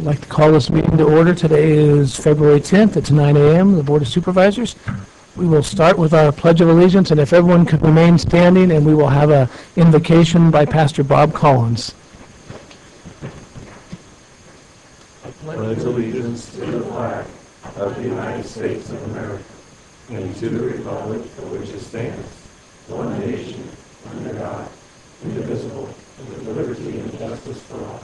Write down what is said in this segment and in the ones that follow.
I'd like to call this meeting to order. Today is February 10th. It's 9 a.m. The Board of Supervisors. We will start with our Pledge of Allegiance, and if everyone could remain standing, and we will have an invocation by Pastor Bob Collins. I pledge allegiance to the flag of the United States of America and to the republic for which it stands, one nation, under God, indivisible, with liberty and justice for all.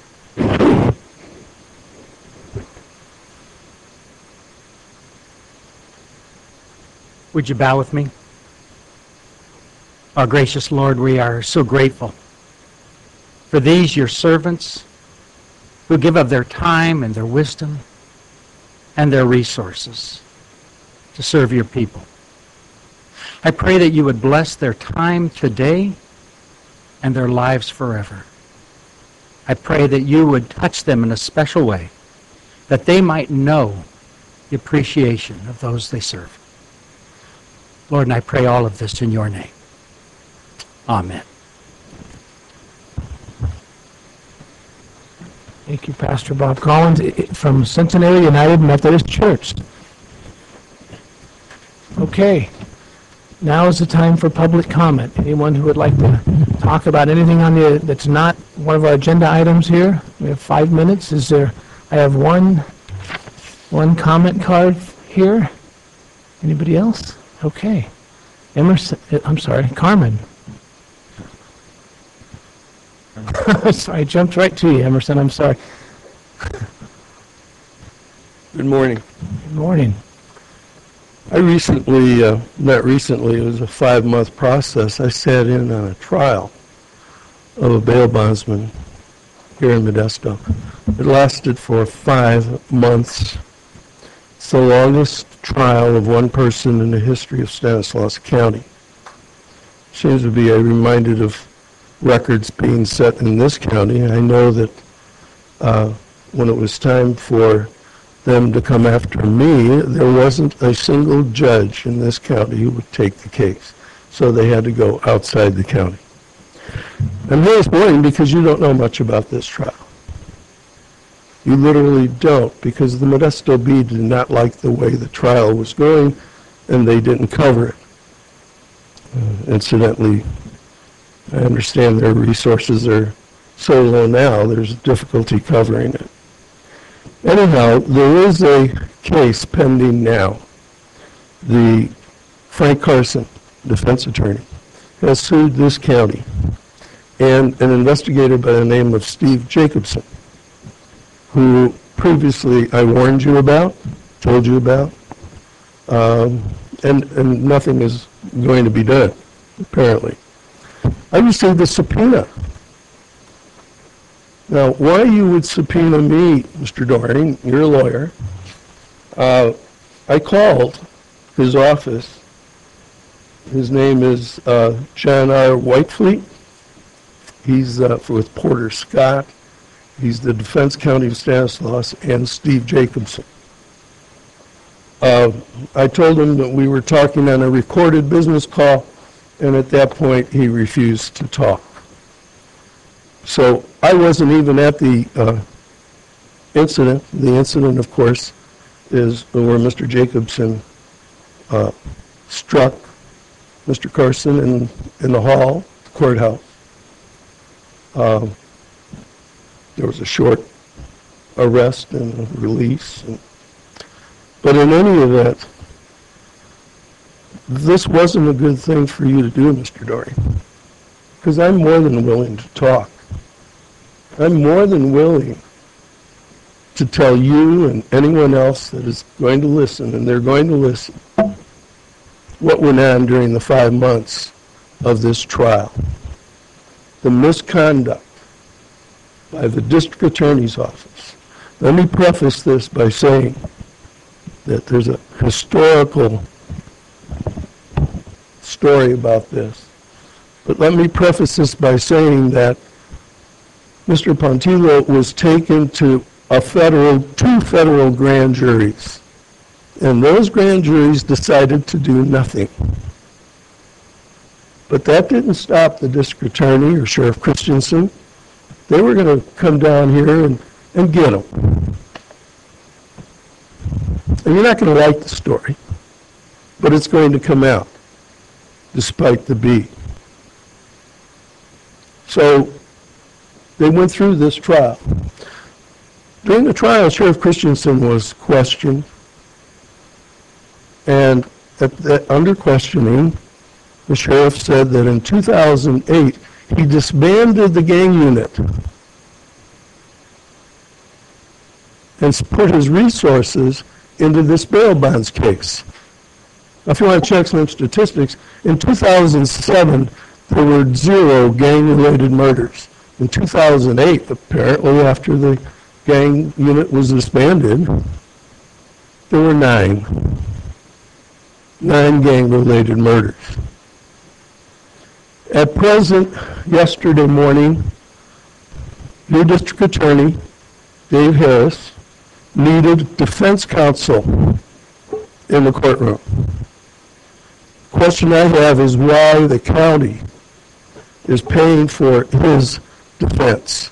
Would you bow with me? Our gracious Lord, we are so grateful for these, your servants, who give of their time and their wisdom and their resources to serve your people. I pray that you would bless their time today and their lives forever. I pray that you would touch them in a special way, that they might know the appreciation of those they serve. Lord, and I pray all of this in your name. Amen. Thank you, Pastor Bob Collins from Cincinnati United Methodist Church. Okay, now is the time for public comment. Anyone who would like to talk about anything on that's not one of our agenda items here? We have 5 minutes. I have one comment card here. Anybody else? Okay. Emerson, I'm sorry, Carmen. Sorry, I jumped right to you, Emerson. I'm sorry. Good morning. Good morning. I recently, not recently, it was a 5-month process. I sat in on a trial of a bail bondsman here in Modesto. It lasted for 5 months. It's the longest trial of one person in the history of Stanislaus County. Seems to be reminded of records being set in this county. I know that when it was time for them to come after me, there wasn't a single judge in this county who would take the case. So they had to go outside the county. I'm here this morning because you don't know much about this trial. You literally don't, because the Modesto Bee did not like the way the trial was going, and they didn't cover it. Incidentally, I understand their resources are so low now, there's difficulty covering it. Anyhow, there is a case pending now. The Frank Carson, defense attorney, has sued this county, and an investigator by the name of Steve Jacobson, who previously I warned you about, told you about, and nothing is going to be done, apparently. I received a subpoena. Now, why you would subpoena me, Mr. Doring, you're a lawyer. I called his office. His name is John R. Whitefleet. He's with Porter Scott. He's the defense county of Stanislaus, and Steve Jacobson. I told him that we were talking on a recorded business call, and at that point he refused to talk. So I wasn't even at the incident. The incident, of course, is where Mr. Jacobson struck Mr. Carson in the hall, the courthouse. There was a short arrest and a release. But in any event, this wasn't a good thing for you to do, Mr. Doring, because I'm more than willing to talk. I'm more than willing to tell you and anyone else that is going to listen, and they're going to listen, what went on during the 5 months of this trial. The misconduct by the district attorney's office. Let me preface this by saying that there's a historical story about this. But let me preface this by saying that Mr. Pontillo was taken to two federal grand juries. And those grand juries decided to do nothing. But that didn't stop the district attorney or Sheriff Christensen. They were going to come down here and get them. And you're not going to like the story, but it's going to come out, despite the beat. So they went through this trial. During the trial, Sheriff Christensen was questioned, and under questioning, the sheriff said that in 2008, he disbanded the gang unit and put his resources into this bail bonds case. Now, if you want to check some statistics, in 2007, there were 0 gang-related murders. In 2008, apparently after the gang unit was disbanded, there were 9 gang-related murders. At present, yesterday morning, your district attorney, Dave Harris, needed defense counsel in the courtroom. The question I have is why the county is paying for his defense.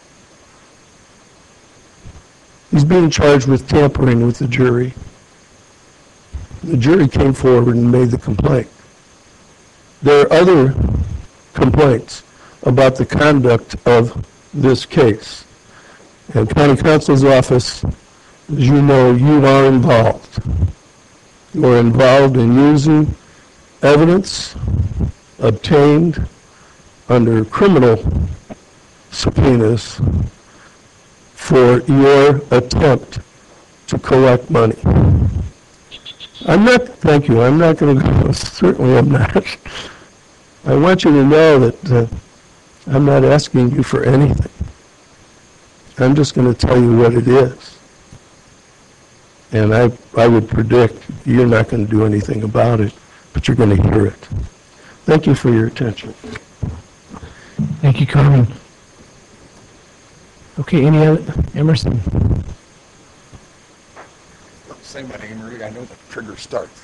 He's being charged with tampering with the jury. The jury came forward and made the complaint. There are other complaints about the conduct of this case. And county counsel's office, as you know, you are involved. You are involved in using evidence obtained under criminal subpoenas for your attempt to collect money. Thank you, I'm not going to go, certainly I'm not. I want you to know that I'm not asking you for anything. I'm just going to tell you what it is. And I would predict you're not going to do anything about it, but you're going to hear it. Thank you for your attention. Thank you, Carmen. Okay, any other? Emerson? Say my name, Rick. I know the trigger starts.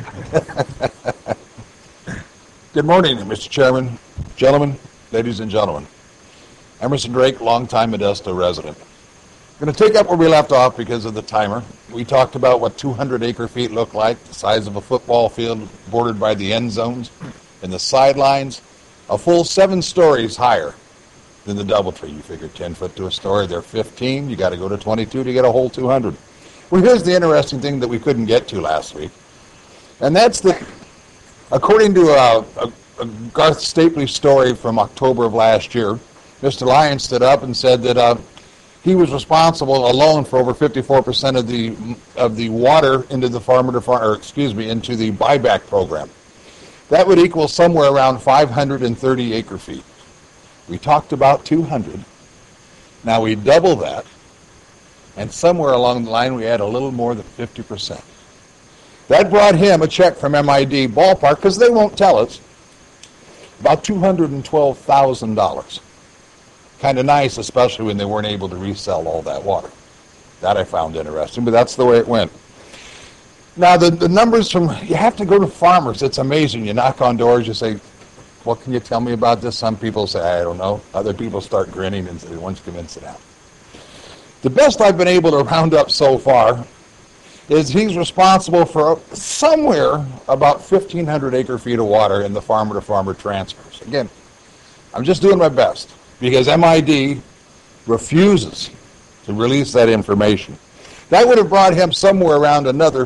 Good morning, Mr. Chairman, gentlemen, ladies and gentlemen. Emerson Drake, longtime Modesto resident. I'm going to take up where we left off because of the timer. We talked about what 200 acre-feet look like, the size of a football field bordered by the end zones and the sidelines, a full 7 stories higher than the DoubleTree. You figure 10 foot to a story, they're 15. You got to go to 22 to get a whole 200. Well, here's the interesting thing that we couldn't get to last week, and that's that according to a Garth Stapley story from October of last year, Mr. Lyons stood up and said that he was responsible alone for over 54% of the water into the into the buyback program. That would equal somewhere around 530 acre feet. We talked about 200. Now we double that, and somewhere along the line we add a little more than 50%. That brought him a check from MID Ballpark, because they won't tell us, about $212,000. Kind of nice, especially when they weren't able to resell all that water. That I found interesting, but that's the way it went. Now, the numbers from, you have to go to farmers. It's amazing. You knock on doors, you say, what can you tell me about this? Some people say, I don't know. Other people start grinning and say, once you come in, sit down. The best I've been able to round up so far is he's responsible for somewhere about 1,500 acre feet of water in the farmer-to-farmer transfers. Again, I'm just doing my best because MID refuses to release that information. That would have brought him somewhere around another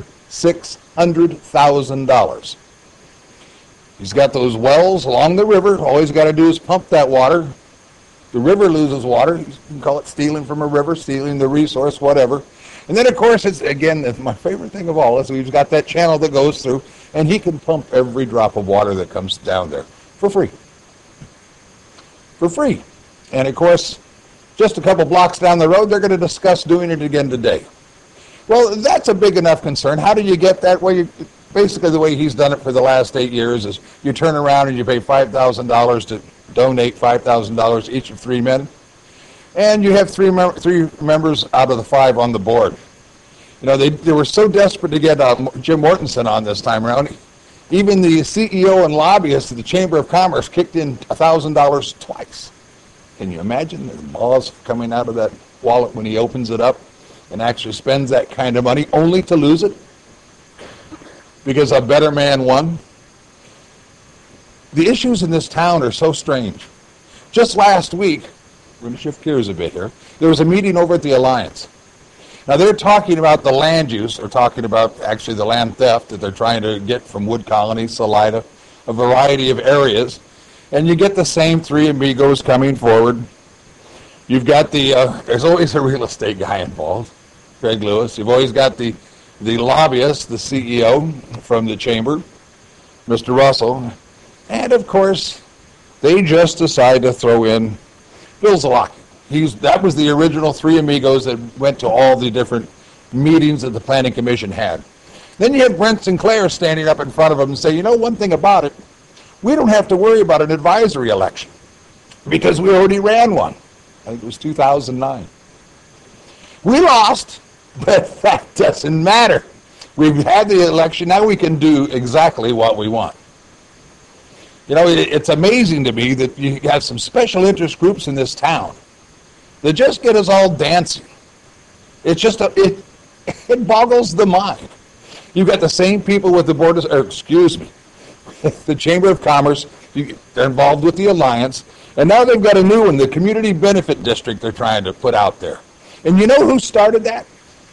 $600,000. He's got those wells along the river. All he's got to do is pump that water. The river loses water. You can call it stealing from a river, stealing the resource, whatever. And then, of course, it's, again, my favorite thing of all is we've got that channel that goes through, and he can pump every drop of water that comes down there for free. For free. And, of course, just a couple blocks down the road, they're going to discuss doing it again today. Well, that's a big enough concern. How do you get that? Well, basically the way he's done it for the last 8 years is you turn around and you pay $5,000 to donate $5,000 each of 3 men. And you have three members out of the 5 on the board. You know, they were so desperate to get Jim Mortensen on this time around. Even the CEO and lobbyist of the Chamber of Commerce kicked in $1,000 twice. Can you imagine the balls coming out of that wallet when he opens it up and actually spends that kind of money only to lose it because a better man won? The issues in this town are so strange. Just last week, we're going to shift gears a bit here, there was a meeting over at the Alliance. Now they're talking about the land use, or talking about actually the land theft that they're trying to get from Wood Colony, Salida, a variety of areas. And you get the same three amigos coming forward. You've got there's always a real estate guy involved, Craig Lewis. You've always got the lobbyist, the CEO from the chamber, Mr. Russell. And of course, they just decide to throw in Bill Zalaki. That was the original three amigos that went to all the different meetings that the Planning Commission had. Then you have Brent Sinclair standing up in front of them and say, you know, one thing about it, we don't have to worry about an advisory election because we already ran one. I think it was 2009. We lost, but that doesn't matter. We've had the election, now we can do exactly what we want. You know, it's amazing to me that you have some special interest groups in this town that just get us all dancing. It's just, it boggles the mind. You've got the same people with the Board of, or excuse me, the Chamber of Commerce, they're involved with the Alliance, and now they've got a new one, the Community Benefit District they're trying to put out there. And you know who started that?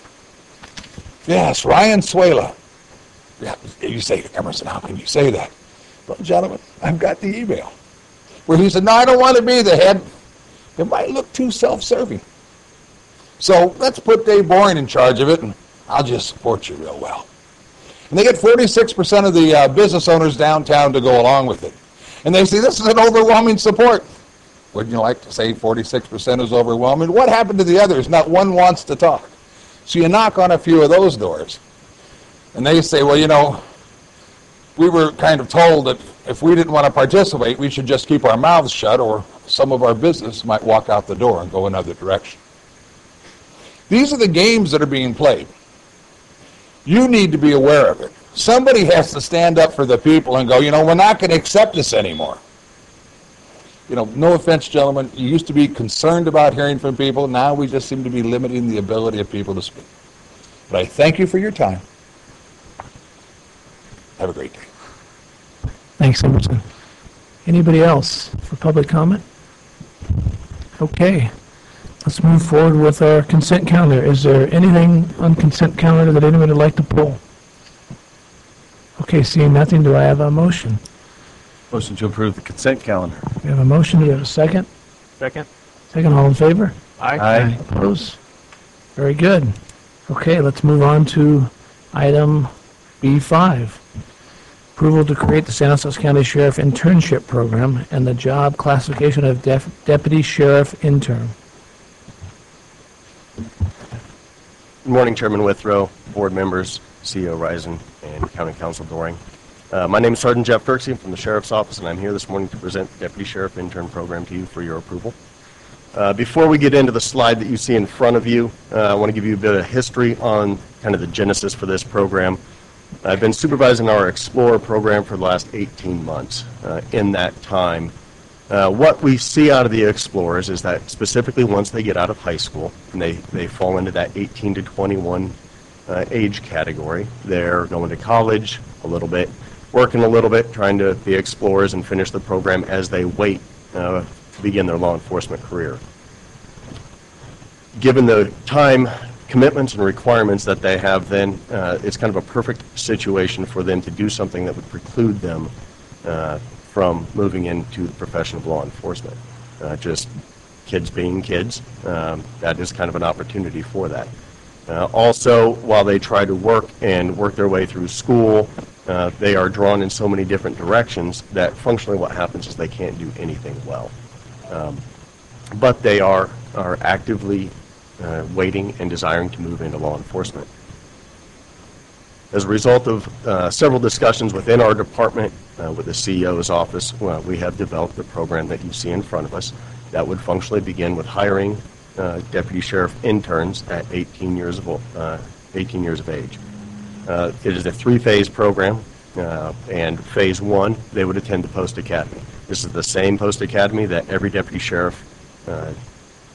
Yes, Ryan Suela. Yeah, you say, Emerson, how can you say that? Well, gentlemen, I've got the email where he said, no, I don't want to be the head. It might look too self-serving. So let's put Dave Boring in charge of it, and I'll just support you real well. And they get 46% of the business owners downtown to go along with it. And they say, this is an overwhelming support. Wouldn't you like to say 46% is overwhelming? What happened to the others? Not one wants to talk. So you knock on a few of those doors, and they say, well, you know, we were kind of told that if we didn't want to participate, we should just keep our mouths shut, or some of our business might walk out the door and go another direction. These are the games that are being played. You need to be aware of it. Somebody has to stand up for the people and go, you know, we're not going to accept this anymore. You know, no offense, gentlemen, you used to be concerned about hearing from people. Now we just seem to be limiting the ability of people to speak. But I thank you for your time. Have a great day. Thanks, Emerson. Anybody else for public comment? Okay. Let's move forward with our consent calendar. Is there anything on consent calendar that anyone would like to pull? Okay, seeing nothing, do I have a motion? Motion to approve the consent calendar. We have a motion. Do we have a second? Second. Second, all in favor? Aye. Opposed? Very good. Okay, let's move on to item B5. Approval to create the San Jose County Sheriff Internship Program and the job classification of Deputy Sheriff Intern. Good morning, Chairman Withrow, board members, CEO Risen, and County Counsel Doring. My name is Sergeant Jeff Dirksey from the Sheriff's Office, and I'm here this morning to present the Deputy Sheriff Intern Program to you for your approval. Before we get into the slide that you see in front of you, I want to give you a bit of history on kind of the genesis for this program. I've been supervising our Explorer program for the last 18 months. In that time, what we see out of the Explorers is that specifically once they get out of high school, and they fall into that 18 to 21 age category, they're going to college a little bit, working a little bit, trying to be Explorers and finish the program as they wait to begin their law enforcement career. Given the time commitments and requirements that they have, then it's kind of a perfect situation for them to do something that would preclude them from moving into the profession of law enforcement. Just kids being kids, that is kind of an opportunity for that. Also, while they try to work their way through school, they are drawn in so many different directions that functionally what happens is they can't do anything well. But they are actively waiting and desiring to move into law enforcement. As a result of several discussions within our department, with the CEO's office, we have developed the program that you see in front of us that would functionally begin with hiring deputy sheriff interns at 18 years of age. It is a three-phase program, and phase one, they would attend the post academy. This is the same post academy that every deputy sheriff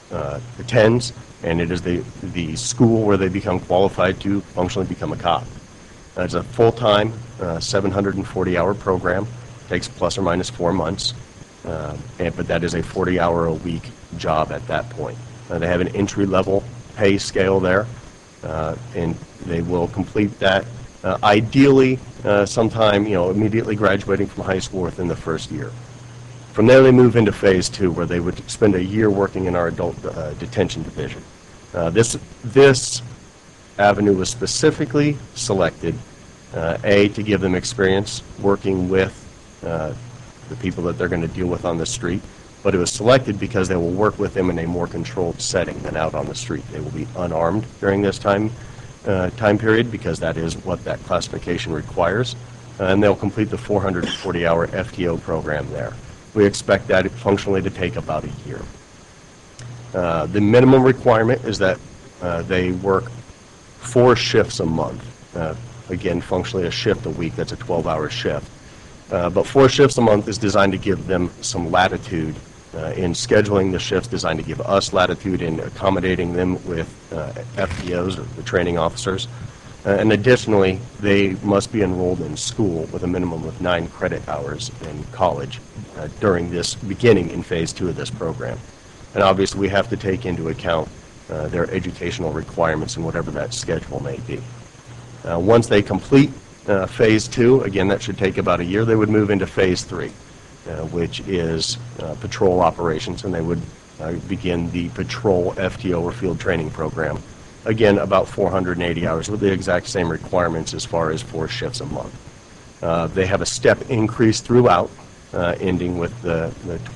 attends, and it is the school where they become qualified to functionally become a cop. It's a full-time, 740-hour program. Takes plus or minus 4 months, but that is a 40-hour-a-week job at that point. They have an entry-level pay scale there, and they will complete that ideally sometime, immediately graduating from high school within the first year. From there, they move into phase 2, where they would spend a year working in our adult detention division. This avenue was specifically selected, to give them experience working with the people that they're going to deal with on the street, but it was selected because they will work with them in a more controlled setting than out on the street. They will be unarmed during this time period, because that is what that classification requires, and they'll complete the 440-hour FTO program there. We expect that functionally to take about a year. The minimum requirement is that they work 4 shifts a month. Again, functionally a shift a week, that's a 12-hour shift. But 4 shifts a month is designed to give them some latitude in scheduling the shifts, designed to give us latitude in accommodating them with FTOs, or the training officers. And additionally, they must be enrolled in school with a minimum of 9 credit hours in college during this beginning in phase 2 of this program. And obviously, we have to take into account their educational requirements and whatever that schedule may be. Once they complete phase 2, again, that should take about a year, they would move into phase 3, which is patrol operations, and they would begin the patrol FTO, or field training program. Again, about 480 hours with the exact same requirements as far as 4 shifts a month. They have a step increase throughout, ending with the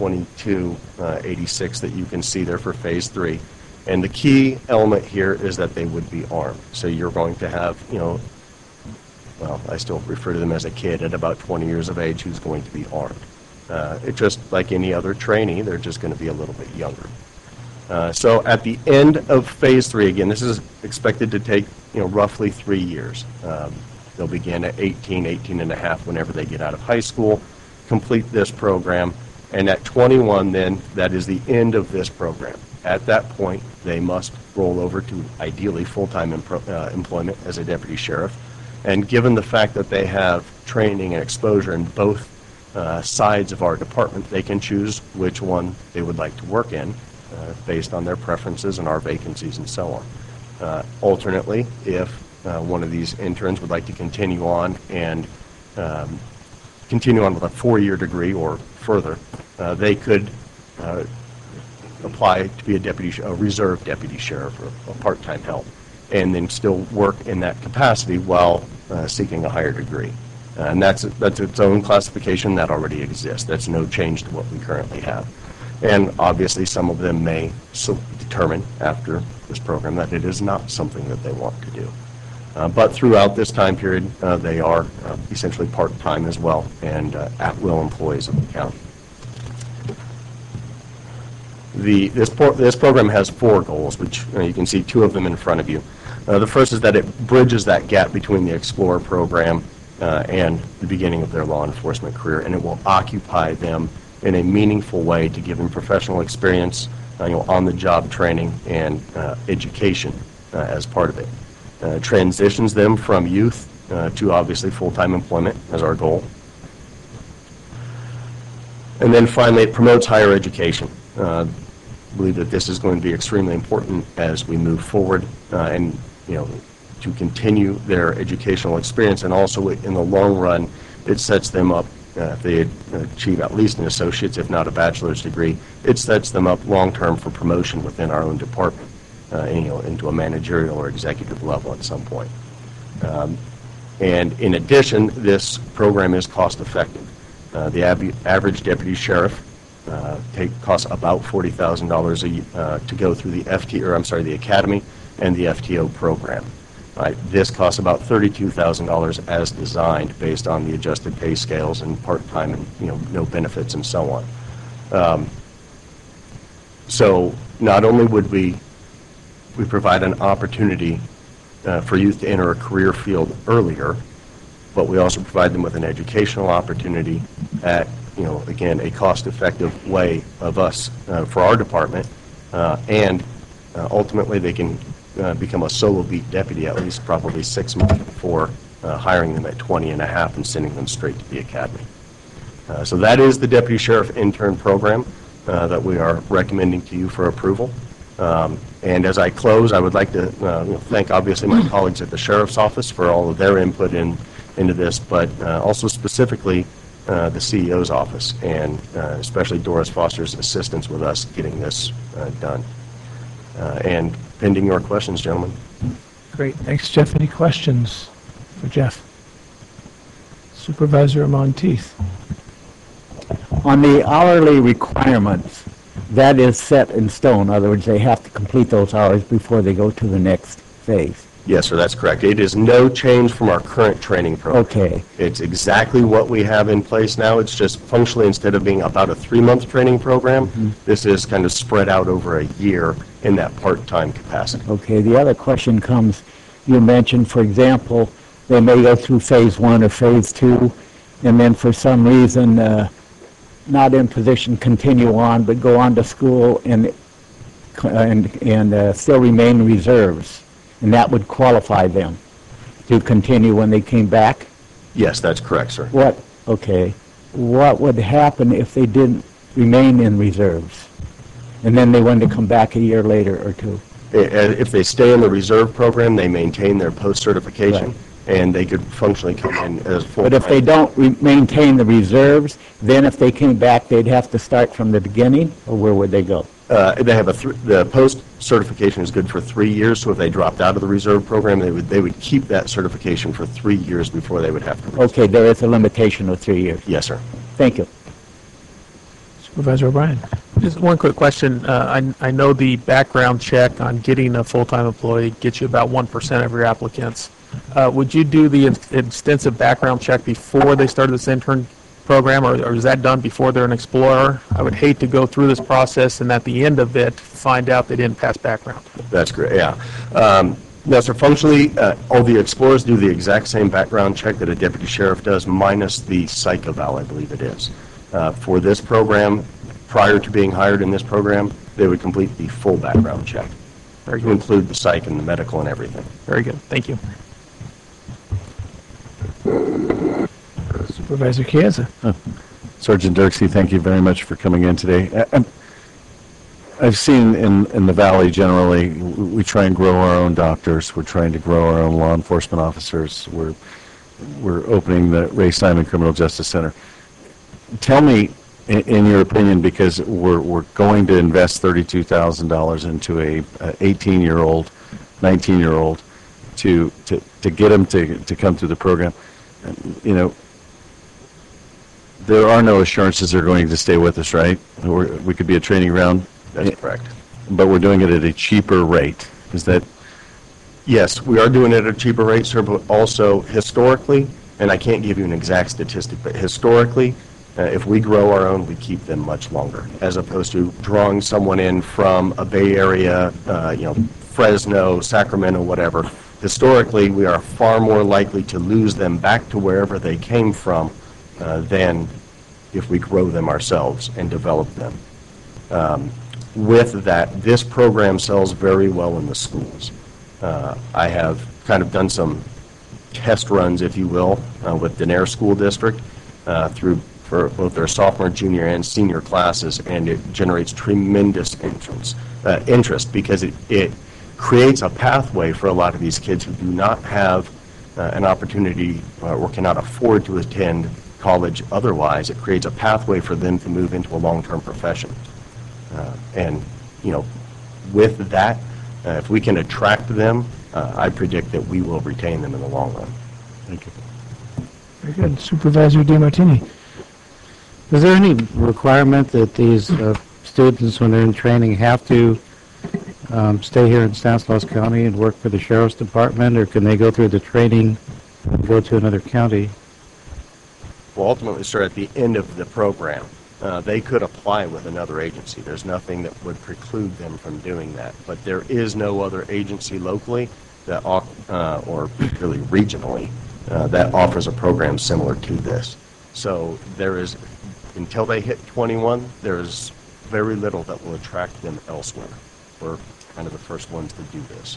2286 that you can see there for phase 3. And the key element here is that they would be armed. So you're going to have, well, I still refer to them as a kid at about 20 years of age who's going to be armed. It's just like any other trainee, they're just going to be a little bit younger. So at the end of phase 3, again, this is expected to take, roughly 3 years. They'll begin at 18 and a half whenever they get out of high school, complete this program, and at 21 then, that is the end of this program. At that point, they must roll over to ideally full-time employment as a deputy sheriff. And given the fact that they have training and exposure in both sides of our department, they can choose which one they would like to work in based on their preferences and our vacancies and so on. Alternately, if one of these interns would like to continue on and continue on with a 4-year degree or further, they could apply to be a reserve deputy sheriff, or a part-time help, and then still work in that capacity while seeking a higher degree. And that's its own classification that already exists. That's no change to what we currently have. And obviously some of them may determine after this program that it is not something that they want to do. But throughout this time period, they are essentially part-time as well, and at-will employees of the county. This program has 4 goals, which you can see 2 of them in front of you. The first is that it bridges that gap between the Explorer program and the beginning of their law enforcement career, and it will occupy them in a meaningful way to give them professional experience, on-the-job training and education as part of it. Transitions them from youth to obviously full-time employment as our goal. And then finally, it promotes higher education. Believe that this is going to be extremely important as we move forward, and to continue their educational experience, and also in the long run, it sets them up. If they achieve at least an associate's, if not a bachelor's degree, it sets them up long term for promotion within our own department, into a managerial or executive level at some point. And in addition, this program is cost effective. The average deputy sheriff costs about $40,000 to go through the academy and the FTO program. Right. This costs about $32,000 as designed, based on the adjusted pay scales and part-time and no benefits and so on. So not only would we provide an opportunity for youth to enter a career field earlier, but we also provide them with an educational opportunity at again, a cost-effective way of us, for our department, and ultimately they can become a solo beat deputy at least probably 6 months before hiring them at 20 and a half and sending them straight to the academy. So that is the Deputy Sheriff Intern Program that we are recommending to you for approval. And as I close, I would like to thank obviously my colleagues at the Sheriff's Office for all of their input into this, but also specifically the CEO's office, and especially Doris Foster's assistance with us getting this done. And pending your questions, gentlemen. Great. Thanks, Jeff. Any questions for Jeff? Supervisor Monteith. On the hourly requirements, that is set in stone. In other words, they have to complete those hours before they go to the next phase. Yes, sir, that's correct. It is no change from our current training program. Okay. It's exactly what we have in place now. It's just functionally, instead of being about a 3-month training program, this is kind of spread out over a year in that part-time capacity. Okay. The other question comes, you mentioned, for example, they may go through phase 1 or phase 2, and then for some reason not in position continue on, but go on to school and still remain reserves. And that would qualify them to continue when they came back? Yes, that's correct, sir. What would happen if they didn't remain in reserves? And then they wanted to come back a year later or two? If they stay in the reserve program, they maintain their post-certification, Right. And they could functionally come in as full-time. But if they don't maintain the reserves, then if they came back, they'd have to start from the beginning, or where would they go? They have the post-certification is good for 3 years, so if they dropped out of the reserve program, they would keep that certification for 3 years before they would have to. Okay, there is a limitation of 3 years. Yes, sir. Thank you. Supervisor O'Brien. Just one quick question. I know the background check on getting a full-time employee gets you about 1% of your applicants. Would you do the extensive background check before they started this intern program, or is that done before they're an explorer? I would hate to go through this process and at the end of it find out they didn't pass background. That's great, yeah. No, sir, functionally, all the explorers do the exact same background check that a deputy sheriff does, minus the psych eval, I believe it is. For this program, prior to being hired in this program, they would complete the full background check, to include the psych and the medical and everything. Very good. Thank you. Supervisor Chiesa. Sergeant Dirksey, thank you very much for coming in today. I've seen in the Valley generally, we try and grow our own doctors. We're trying to grow our own law enforcement officers. We're opening the Ray Simon Criminal Justice Center. Tell me, in your opinion, because we're going to invest $32,000 into a 18-year-old, 19-year-old to get them to come through the program. You know, there are no assurances they're going to stay with us, right? We could be a training ground. That's correct. But we're doing it at a cheaper rate. Is that? Yes, we are doing it at a cheaper rate, sir, but also historically, and I can't give you an exact statistic, but historically, if we grow our own, we keep them much longer, as opposed to drawing someone in from a Bay Area, Fresno, Sacramento, whatever. Historically, we are far more likely to lose them back to wherever they came from than if we grow them ourselves and develop them. With that, this program sells very well in the schools. I have kind of done some test runs, if you will, with Denair School District for both their sophomore, junior, and senior classes, and it generates tremendous interest because it creates a pathway for a lot of these kids who do not have an opportunity or cannot afford to attend college otherwise. It creates a pathway for them to move into a long-term profession. And, with that, if we can attract them, I predict that we will retain them in the long run. Thank you. Very good. Supervisor DeMartini. Is there any requirement that these students, when they're in training, have to stay here in Stanislaus County and work for the Sheriff's Department, or can they go through the training and go to another county? Well, ultimately, sir, at the end of the program, they could apply with another agency. There's nothing that would preclude them from doing that. But there is no other agency locally that, or really regionally, that offers a program similar to this. So there is, until they hit 21, there's very little that will attract them elsewhere. We're kind of the first ones to do this.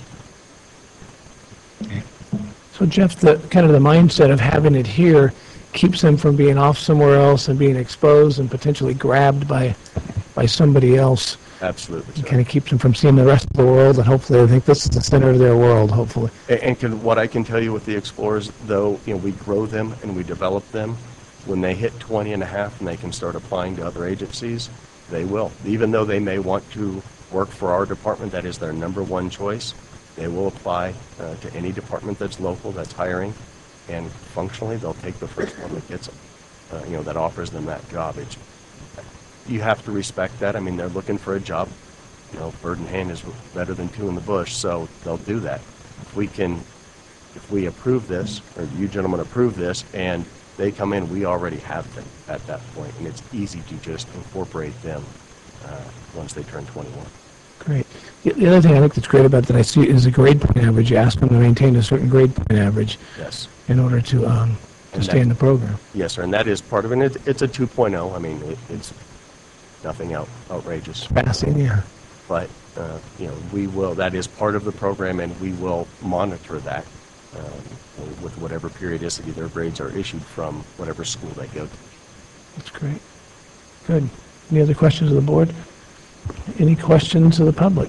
So Jeff, the kind of the mindset of having it here keeps them from being off somewhere else and being exposed and potentially grabbed by somebody else. Absolutely, It sir. kind of keeps them from seeing the rest of the world, and hopefully they think this is the center of their world, hopefully. What I can tell you with the Explorers, though, we grow them and we develop them. When they hit 20 and a half and they can start applying to other agencies, they will. Even though they may want to work for our department, that is their number one choice, they will apply to any department that's local, that's hiring, and functionally they'll take the first one that gets them, that offers them that job. You have to respect that. I mean, they're looking for a job. Bird in hand is better than two in the bush, so they'll do that. If we approve this, or you gentlemen approve this, and they come in, we already have them at that point, and it's easy to just incorporate them once they turn 21. Great. The other thing I think that's great about that I see is the grade point average. You ask them to maintain a certain grade point average Yes. in order to stay in the program. Yes, sir, and that is part of it. It's a 2.0. I mean, it's nothing outrageous. Passing, yeah. But, we will, that is part of the program, and we will monitor that with whatever periodicity their grades are issued from whatever school they go to. That's great. Good. Any other questions of the board? Any questions of the public?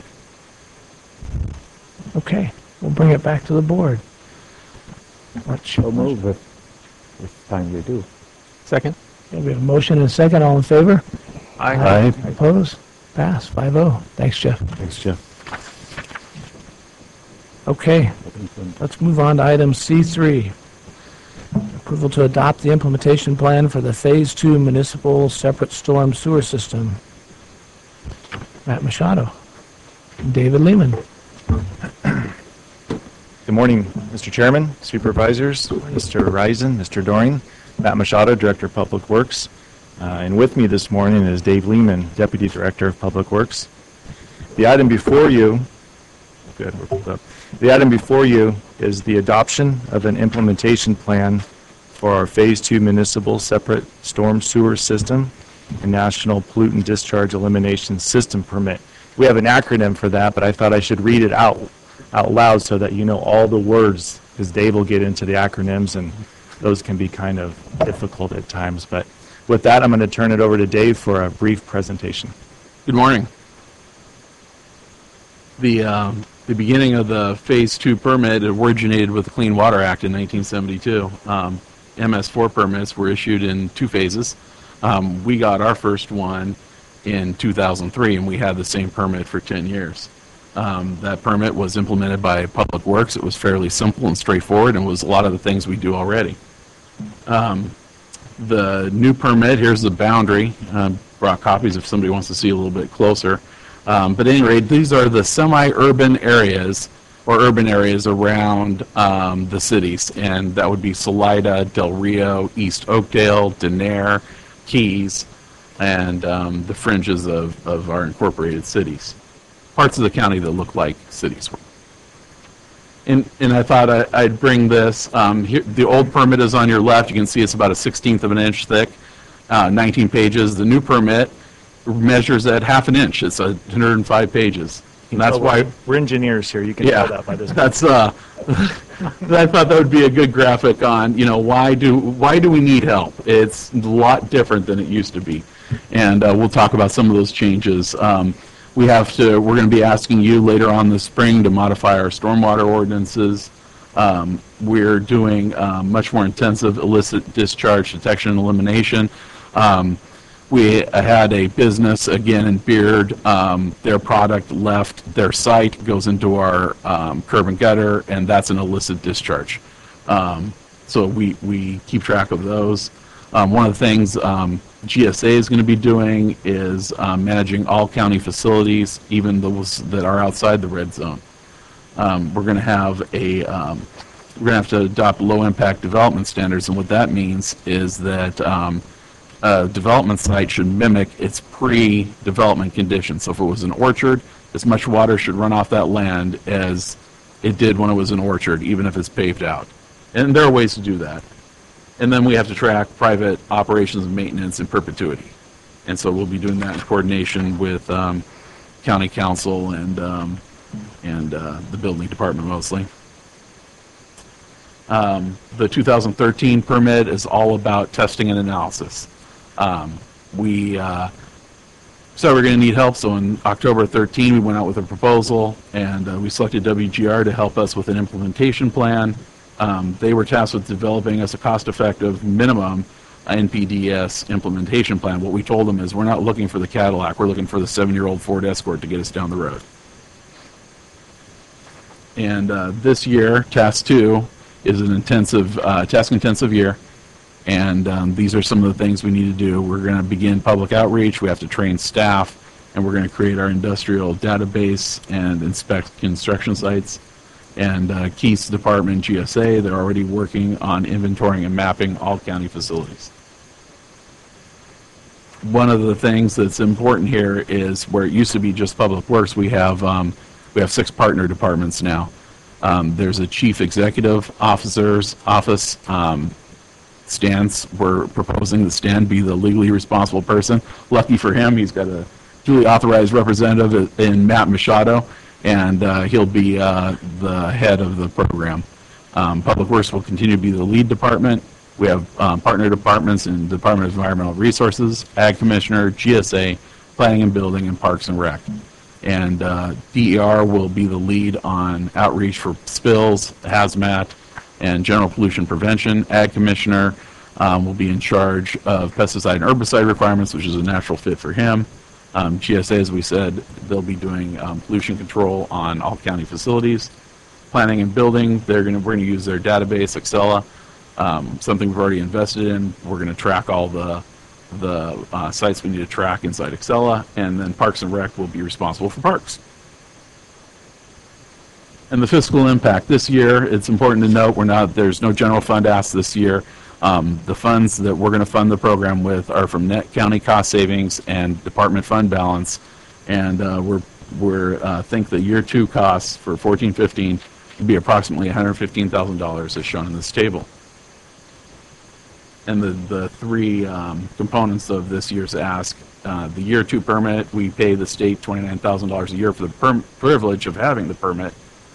Okay, we'll bring it back to the board. So move if it's time you do. Second? Okay, we have a motion and a second. All in favor? Aye. Opposed? Pass, 5-0. Thanks, Jeff. Thanks, Jeff. Okay, let's move on to item C3. Approval to adopt the implementation plan for the Phase 2 Municipal Separate Storm Sewer System. Matt Machado. David Lehman. Good morning, Mr. Chairman, Supervisors, Mr. Reisen, Mr. Doring, Matt Machado, Director of Public Works. And with me this morning is Dave Lehman, Deputy Director of Public Works. The item before you, the item before you is the adoption of an implementation plan for our Phase 2 Municipal Separate Storm Sewer System and National Pollutant Discharge Elimination System Permit. We have an acronym for that, but I thought I should read it out loud so that you know all the words, because Dave will get into the acronyms, and those can be kind of difficult at times. But with that, I'm going to turn it over to Dave for a brief presentation. Good morning. The beginning of the Phase 2 permit originated with the Clean Water Act in 1972. MS4 permits were issued in two phases. We got our first one in 2003, and we had the same permit for 10 years. That permit was implemented by Public Works. It was fairly simple and straightforward, and was a lot of the things we do already. The new permit, here's the boundary. Brought copies if somebody wants to see a little bit closer. But at any rate, these are the semi-urban areas or urban areas around the cities, and that would be Salida, Del Rio, East Oakdale, Denair, Keys, and the fringes of our incorporated cities. Parts of the county that look like cities. And I thought I'd bring this. Here, the old permit is on your left. You can see it's about 1/16 of an inch thick, 19 pages. The new permit measures at half an inch. It's 105 pages. And that's why we're engineers here. You can tell that by this. That's I thought that would be a good graphic on, why do we need help? It's a lot different than it used to be, and we'll talk about some of those changes. We're going to be asking you later on this spring to modify our stormwater ordinances. We're doing much more intensive illicit discharge detection and elimination. We had a business, again, in Beard. Their product left their site, goes into our curb and gutter, and that's an illicit discharge. So we keep track of those. One of the things GSA is going to be doing is managing all county facilities, even those that are outside the red zone. We're going to have to adopt low-impact development standards, and what that means is that a development site should mimic its pre-development conditions. So if it was an orchard, as much water should run off that land as it did when it was an orchard, even if it's paved out. And there are ways to do that. And then we have to track private operations and maintenance in perpetuity. And so we'll be doing that in coordination with county council and the building department mostly. The 2013 permit is all about testing and analysis. We said we're going to need help, so in October 13 we went out with a proposal, and we selected WGR to help us with an implementation plan. They were tasked with developing us a cost-effective minimum NPDES implementation plan. What we told them is we're not looking for the Cadillac, we're looking for the 7-year-old Ford Escort to get us down the road. And this year, Task 2 is an intensive, task-intensive year, and these are some of the things we need to do. We're going to begin public outreach, we have to train staff, and we're going to create our industrial database and inspect construction sites. And Keith's department, GSA, they're already working on inventorying and mapping all county facilities. One of the things that's important here is where it used to be just Public Works, we have 6 partner departments now. There's a chief executive officer's office. We're proposing that Stan be the legally responsible person. Lucky for him, he's got a duly authorized representative in Matt Machado, and he'll be the head of the program. Public Works will continue to be the lead department. We have partner departments in Department of Environmental Resources, Ag Commissioner, GSA, Planning and Building, and Parks and Rec. And DER will be the lead on outreach for spills, hazmat, and general pollution prevention. Ag Commissioner will be in charge of pesticide and herbicide requirements, which is a natural fit for him. GSA, as we said, they'll be doing pollution control on all county facilities. Planning and Building, we're going to use their database, Excella, something we've already invested in. We're going to track all the sites we need to track inside Excella, and then Parks and Rec will be responsible for parks. And the fiscal impact this year, it's important to note there's no general fund ask this year. The funds that we're going to fund the program with are from net county cost savings and department fund balance, and we're think the year 2 costs for 14-15 will be approximately $115,000 as shown in this table. And the 3 components of this year's ask, the year 2 permit, we pay the state $29,000 a year for the privilege of having the permit.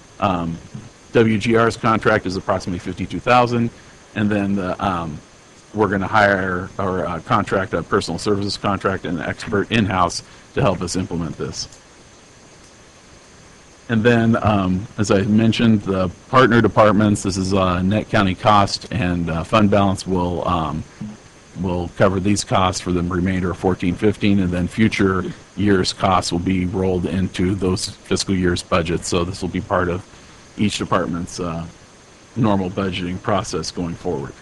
WGR's contract is approximately $52,000, and then we're going to hire or contract a personal services contract and an expert in-house to help us implement this. And then, as I mentioned, the partner departments, this is net county cost, and fund balance will cover these costs for the remainder of 14-15, and then future years' costs will be rolled into those fiscal years' budgets. So this will be part of each department's normal budgeting process going forward.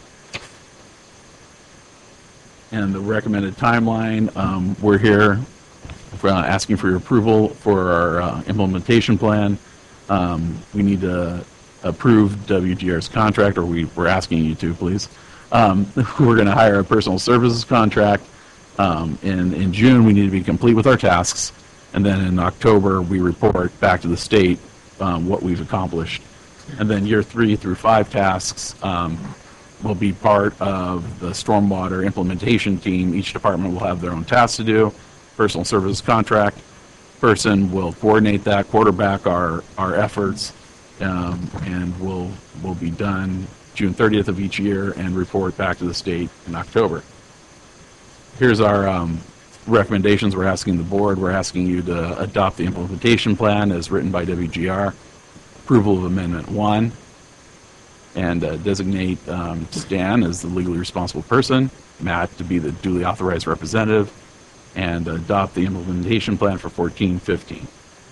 And the recommended timeline, we're here asking for your approval for our implementation plan. We need to approve WGR's contract, or we're asking you to, please. We're going to hire a personal services contract. In June, we need to be complete with our tasks, and then in October, we report back to the state what we've accomplished. And then year 3 through 5 tasks will be part of the stormwater implementation team. Each department will have their own tasks to do. Personal services contract person will coordinate that, quarterback our efforts, and we'll be done June 30th of each year and report back to the state in October. Here's our recommendations. We're asking the board, we're asking you to adopt the implementation plan as written by WGR, approval of Amendment 1, and designate Stan as the legally responsible person, Matt to be the duly authorized representative, and adopt the implementation plan for 14-15.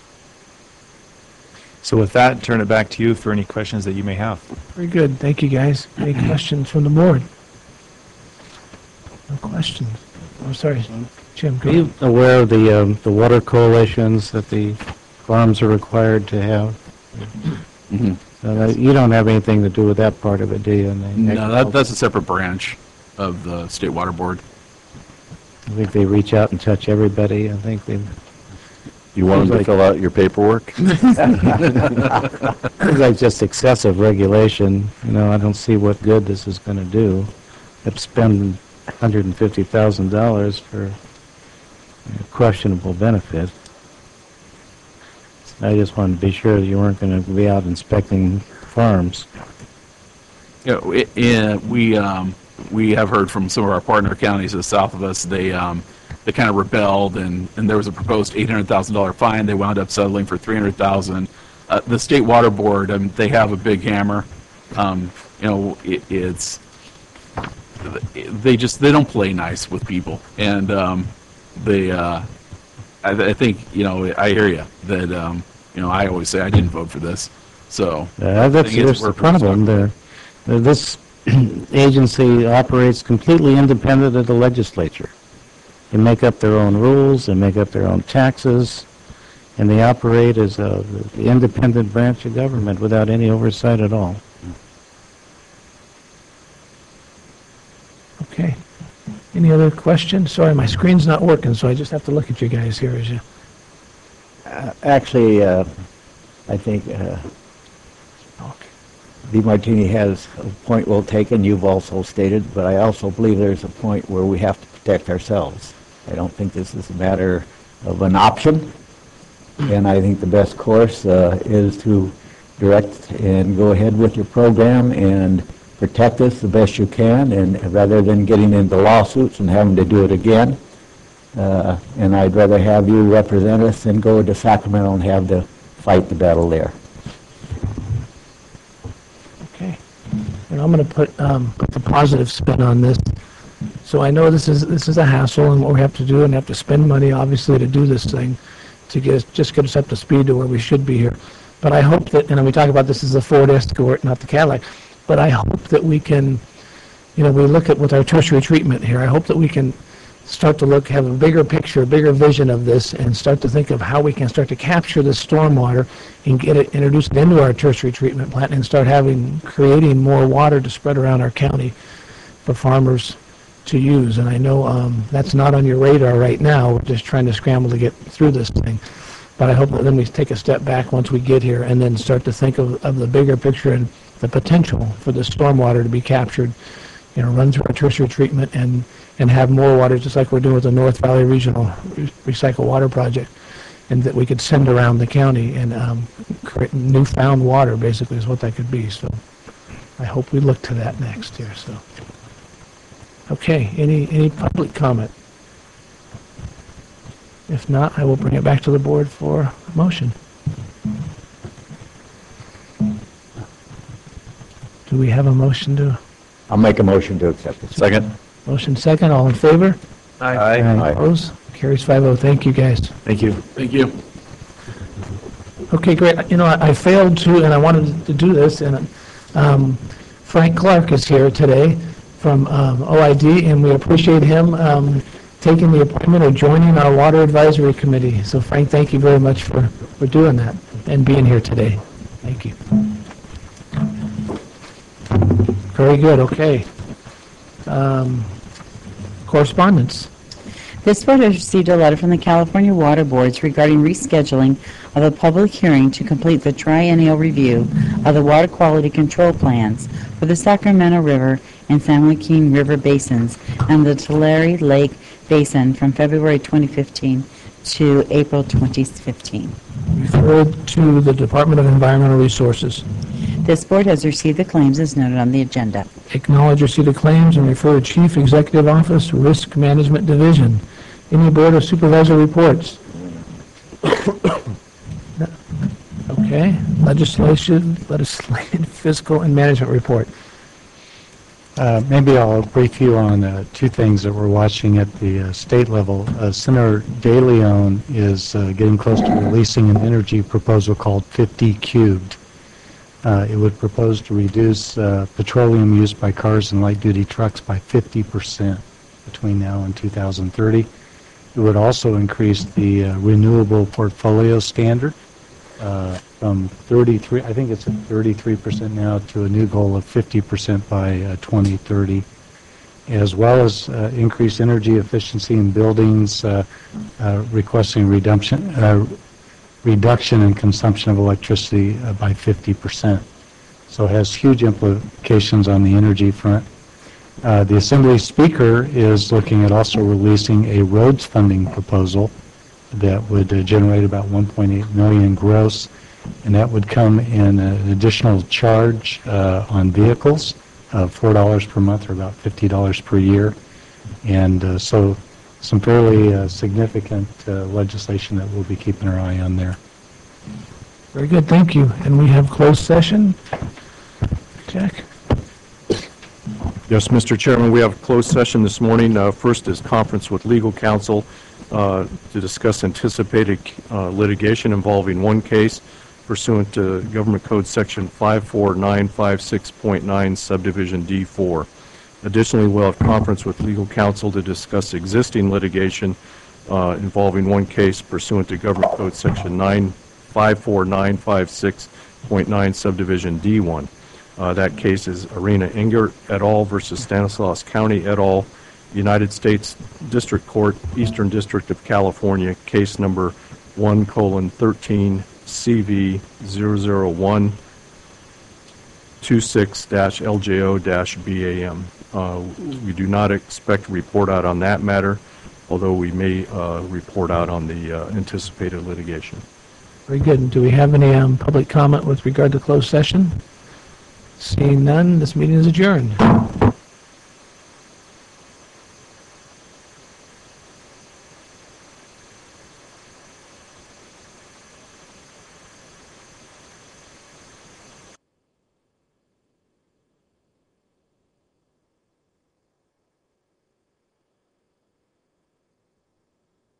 So with that, turn it back to you for any questions that you may have. Very good. Thank you, guys. Any questions from the board? No questions. I'm sorry, Jim. Go Are you aware of the water coalitions that the farms are required to have? Mm-hmm. You don't have anything to do with that part of it, do you? No, that's a separate branch of the State Water Board. I think they reach out and touch everybody. I think they... You want them to fill out your paperwork? Seems like just excessive regulation. You know, I don't see what good this is going to do. Have to spend $150,000 for questionable benefit. I just wanted to be sure that you weren't going to be out inspecting farms. Yeah, we have heard from some of our partner counties to the south of us. They kind of rebelled, and there was a proposed $800,000 fine. They wound up settling for $300,000. The state water board, they have a big hammer. They don't play nice with people, and I think I hear you that I always say I didn't vote for this, so That's the problem. This agency operates completely independent of the legislature. They make up their own rules, they make up their own taxes, and they operate as the independent branch of government without any oversight at all. Okay. Any other questions? Sorry, my screen's not working, so I just have to look at you guys here as you... Actually, I think DeMartini has a point well taken, you've also stated, but I also believe there's a point where we have to protect ourselves. I don't think this is a matter of an option, and I think the best course is to direct and go ahead with your program and protect us the best you can, and rather than getting into lawsuits and having to do it again. And I'd rather have you represent us than go to Sacramento and have to fight the battle there. Okay. And I'm going to put the positive spin on this. So I know this is a hassle, and what we have to do, and have to spend money, obviously, to do this thing, to get us up to speed to where we should be here. But I hope that, and we talk about this as the Ford Escort, not the Cadillac, but I hope that we can, we look at with our tertiary treatment here, I hope that we can start to have a bigger picture, a bigger vision of this, and start to think of how we can start to capture the stormwater and introduce it into our tertiary treatment plant and start creating more water to spread around our county for farmers to use. And I know that's not on your radar right now. We're just trying to scramble to get through this thing. But I hope that then we take a step back once we get here and then start to think of the bigger picture and the potential for the stormwater to be captured, run through our tertiary treatment and have more water, just like we're doing with the North Valley Regional Recycle Water Project, and that we could send around the county and create newfound water, basically, is what that could be. So I hope we look to that next here. So, okay, any public comment? If not, I will bring it back to the board for a motion. Do we have a motion to? I'll make a motion to accept this. Second. Motion second, all in favor? Aye. Opposed? Carries 5-0. Thank you, guys. Thank you. Thank you. Okay, great. I failed to, and I wanted to do this, and Frank Clark is here today from OID, and we appreciate him taking the appointment or joining our Water Advisory Committee. So, Frank, thank you very much for doing that and being here today. Thank you. Very good. Okay. Correspondence. This board has received a letter from the California Water Boards regarding rescheduling of a public hearing to complete the triennial review of the water quality control plans for the Sacramento River and San Joaquin River basins and the Tulare Lake Basin from February 2015 to April 2015. Referred to the Department of Environmental Resources. This board has received the claims as noted on the agenda. Acknowledge receipt of claims and refer to Chief Executive Office, Risk Management Division. Any Board of Supervisor reports? Okay. Legislative, Fiscal, and Management report. Maybe I'll brief you on two things that we're watching at the state level. Senator De Leon is getting close to releasing an energy proposal called 50 Cubed. It would propose to reduce petroleum use by cars and light-duty trucks by 50% between now and 2030. It would also increase the renewable portfolio standard from 33, I think it's at 33% now, to a new goal of 50% by 2030, as well as increase energy efficiency in buildings, requesting reduction in consumption of electricity by 50%. So it has huge implications on the energy front. The Assembly Speaker is looking at also releasing a roads funding proposal that would generate about 1.8 million gross, and that would come in an additional charge on vehicles of $4 per month, or about $50 per year. And so some fairly significant legislation that we'll be keeping our eye on there. Very good, thank you. And we have closed session. Jack? Yes, Mr. Chairman, we have a closed session this morning. First is conference with legal counsel to discuss anticipated litigation involving one case pursuant to Government Code Section 54956.9, Subdivision D4. Additionally, we'll have conference with legal counsel to discuss existing litigation involving one case pursuant to Government Code Section 54956.9, Subdivision D1. That case is Arena Engert et al. Versus Stanislaus County et al., United States District Court, Eastern District of California, case number 1:13 CV 00126-LJO-BAM. We do not expect a report out on that matter, although we may report out on the anticipated litigation. Very good. And do we have any public comment with regard to closed session? Seeing none, this meeting is adjourned.